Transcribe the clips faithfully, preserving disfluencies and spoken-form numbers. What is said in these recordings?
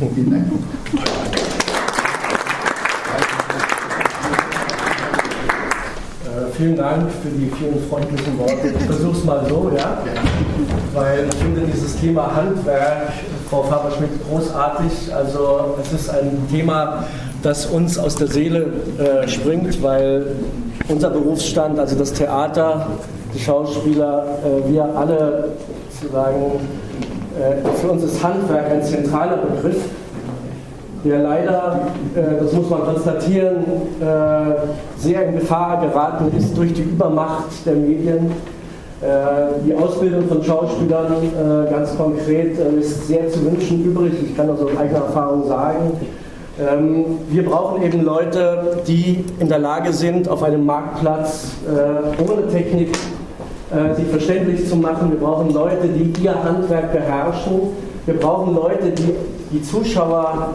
Vielen Dank. Vielen Dank für die vielen freundlichen Worte. Ich versuche es mal so, ja, weil ich finde dieses Thema Handwerk, Frau Faber-Schmidt, großartig. Also es ist ein Thema, das uns aus der Seele äh, springt, weil unser Berufsstand, also das Theater, die Schauspieler, äh, wir alle sozusagen, äh, für uns ist Handwerk ein zentraler Begriff, der leider, äh, das muss man konstatieren, äh, sehr in Gefahr geraten ist durch die Übermacht der Medien. Äh, die Ausbildung von Schauspielern äh, ganz konkret äh, ist sehr zu wünschen übrig, ich kann das aus eigener Erfahrung sagen. Ähm, wir brauchen eben Leute, die in der Lage sind, auf einem Marktplatz äh, ohne Technik äh, sich verständlich zu machen. Wir brauchen Leute, die ihr Handwerk beherrschen. Wir brauchen Leute, die die Zuschauer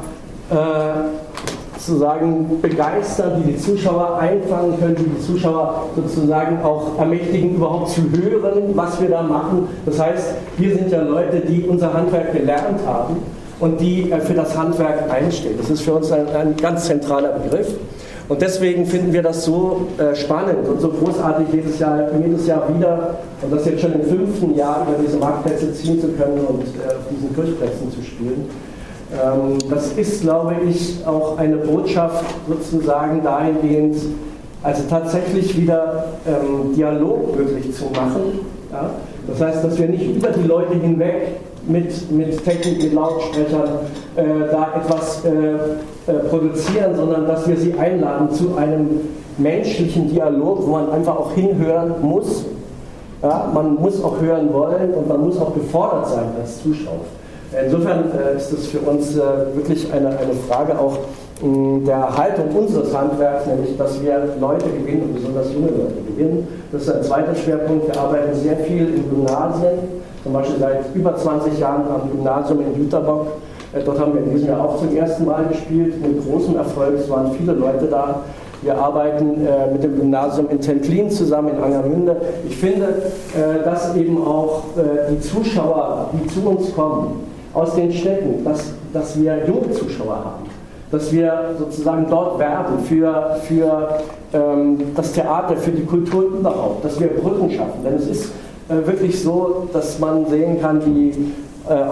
Äh, sozusagen begeistern, die die Zuschauer einfangen können, die die Zuschauer sozusagen auch ermächtigen, überhaupt zu hören, was wir da machen. Das heißt, wir sind ja Leute, die unser Handwerk gelernt haben und die äh, für das Handwerk einstehen. Das ist für uns ein, ein ganz zentraler Begriff. Und deswegen finden wir das so äh, spannend und so großartig, jedes Jahr, jedes Jahr wieder, und das jetzt schon im fünften Jahr über diese Marktplätze ziehen zu können und äh, auf diesen Kirchplätzen zu spielen. Das ist, glaube ich, auch eine Botschaft sozusagen dahingehend, also tatsächlich wieder ähm, Dialog möglich zu machen. Ja? Das heißt, dass wir nicht über die Leute hinweg mit, mit Technik, mit Lautsprechern äh, da etwas äh, äh, produzieren, sondern dass wir sie einladen zu einem menschlichen Dialog, wo man einfach auch hinhören muss. Ja? Man muss auch hören wollen und man muss auch gefordert sein als Zuschauer. Insofern äh, ist es für uns äh, wirklich eine, eine Frage auch mh, der Erhaltung unseres Handwerks, nämlich dass wir Leute gewinnen und besonders junge Leute gewinnen. Das ist ein zweiter Schwerpunkt. Wir arbeiten sehr viel in Gymnasien, zum Beispiel seit über zwanzig Jahren am Gymnasium in Jüterbock. Äh, dort haben wir in diesem Jahr auch zum ersten Mal gespielt, mit großem Erfolg. Es waren viele Leute da. Wir arbeiten äh, mit dem Gymnasium in Templin zusammen in Angermünde. Ich finde, äh, dass eben auch äh, die Zuschauer, die zu uns kommen, aus den Städten, dass, dass wir junge Zuschauer haben, dass wir sozusagen dort werben für, für ähm, das Theater, für die Kultur überhaupt, dass wir Brücken schaffen. Denn es ist äh, wirklich so, dass man sehen kann, die äh,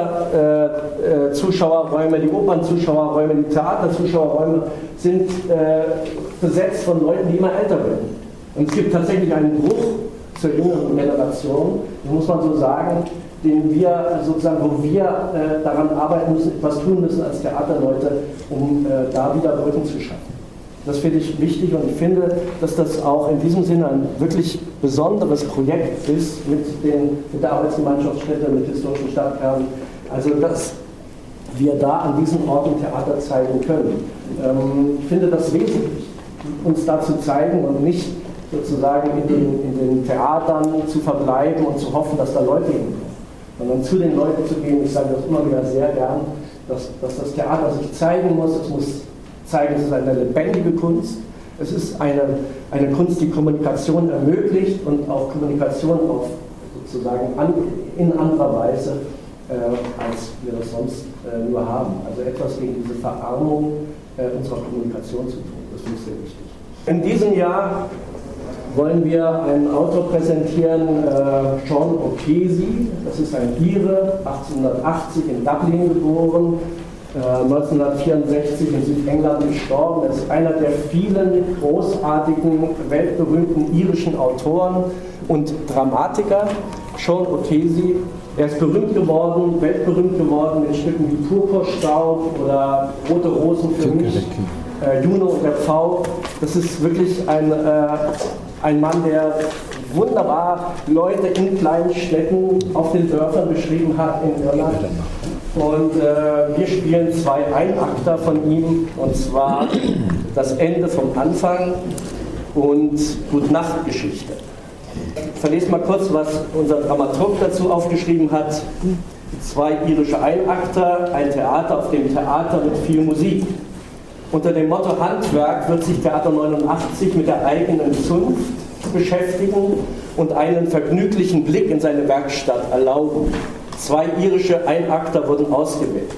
Orchester-Zuschauerräume, äh, äh, die Opernzuschauerräume, die Theaterzuschauerräume sind äh, besetzt von Leuten, die immer älter werden. Und es gibt tatsächlich einen Bruch zur jüngeren Generation, das muss man so sagen, den wir sozusagen, wo wir äh, daran arbeiten müssen, etwas tun müssen als Theaterleute, um äh, da wieder Brücken zu schaffen. Das finde ich wichtig und ich finde, dass das auch in diesem Sinne ein wirklich besonderes Projekt ist mit, den, mit der Arbeitsgemeinschaftsstätte, mit historischen Stadtkernen. Also, dass wir da an diesen Orten Theater zeigen können. Ähm, ich finde das wesentlich, uns da zu zeigen und nicht sozusagen in den, in den Theatern zu verbleiben und zu hoffen, dass da Leute hinkommen. Sondern zu den Leuten zu gehen, ich sage das immer wieder sehr gern, dass, dass das Theater sich zeigen muss, es muss zeigen, es ist eine lebendige Kunst, es ist eine, eine Kunst, die Kommunikation ermöglicht und auch Kommunikation auf sozusagen an, in anderer Weise, äh, als wir das sonst äh, nur haben. Also etwas gegen diese Verarmung äh, unserer Kommunikation zu tun, das finde ich sehr wichtig. In diesem Jahr wollen wir einen Autor präsentieren, äh, John O'Casey. Das ist ein Ire, achtzehnhundertachtzig in Dublin geboren, äh, neunzehnhundertvierundsechzig in Südengland gestorben. Er ist einer der vielen großartigen, weltberühmten irischen Autoren und Dramatiker. John O'Casey. Er ist berühmt geworden, weltberühmt geworden mit Stücken wie Purpurstaub oder Rote Rosen für mich, äh, Juno und der Pfau. Das ist wirklich ein, äh, ein Mann, der wunderbar Leute in kleinen Städten auf den Dörfern beschrieben hat in Irland. Und äh, wir spielen zwei Einakter von ihm, und zwar das Ende vom Anfang und Gute-Nacht-Geschichte. Ich verlese mal kurz, was unser Dramaturg dazu aufgeschrieben hat. Zwei irische Einakter, ein Theater auf dem Theater mit viel Musik. Unter dem Motto Handwerk wird sich Theater neunundachtzig mit der eigenen Zunft beschäftigen und einen vergnüglichen Blick in seine Werkstatt erlauben. Zwei irische Einakter wurden ausgewählt.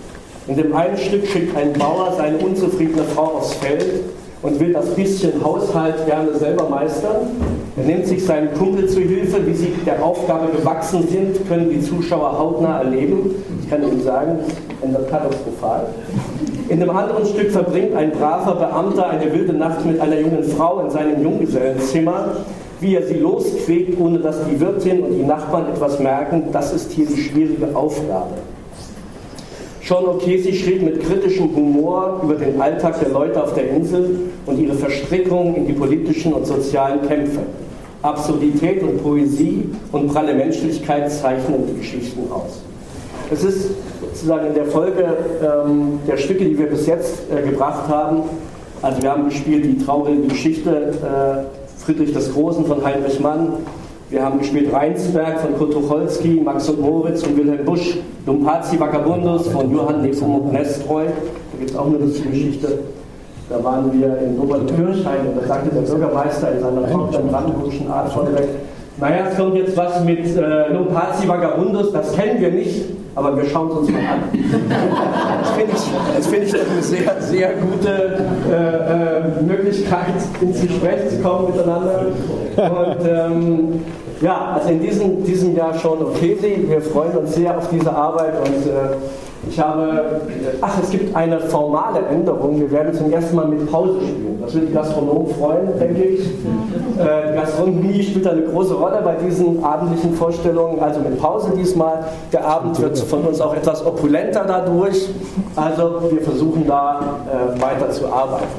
In dem einen Stück schickt ein Bauer seine unzufriedene Frau aufs Feld und will das bisschen Haushalt gerne selber meistern. Er nimmt sich seinen Kumpel zu Hilfe. Wie sie der Aufgabe gewachsen sind, können die Zuschauer hautnah erleben. Ich kann Ihnen sagen, das ändert katastrophal. In dem anderen Stück verbringt ein braver Beamter eine wilde Nacht mit einer jungen Frau in seinem Junggesellenzimmer. Wie er sie losquält, ohne dass die Wirtin und die Nachbarn etwas merken, das ist hier die schwierige Aufgabe. Sean O'Casey schrieb mit kritischem Humor über den Alltag der Leute auf der Insel und ihre Verstrickung in die politischen und sozialen Kämpfe. Absurdität und Poesie und pralle Menschlichkeit zeichnen die Geschichten aus. Es ist sozusagen in der Folge ähm, der Stücke, die wir bis jetzt äh, gebracht haben, also wir haben gespielt die traurige Geschichte äh, Friedrich des Großen von Heinrich Mann, wir haben gespielt Rheinsberg von Kurt Tucholsky, Max und Moritz von Wilhelm Busch, Lumpazzi Vagabundus von Johann Nepomuk Nestroy, da gibt es auch eine lustige Geschichte. Da waren wir in Oberkirchhain und da sagte der Bürgermeister in seiner trockenen brandenburgischen Art vorneweg, naja, es kommt jetzt was mit äh, Lumpazzi Vagabundus, das kennen wir nicht, aber wir schauen es uns mal an. Das finde ich, das find ich doch eine sehr, sehr gute äh, äh, Möglichkeit, ins Gespräch zu kommen miteinander. Und ähm, ja, also in diesem, diesem Jahr Sean O'Casey, wir freuen uns sehr auf diese Arbeit und äh, ich habe, ach, es gibt eine formale Änderung, wir werden zum ersten Mal mit Pause spielen. Das wird die Gastronomen freuen, denke ich. Äh, die Gastronomie spielt eine große Rolle bei diesen abendlichen Vorstellungen, also mit Pause diesmal. Der Abend wird von uns auch etwas opulenter dadurch, also wir versuchen da äh, weiter zu arbeiten.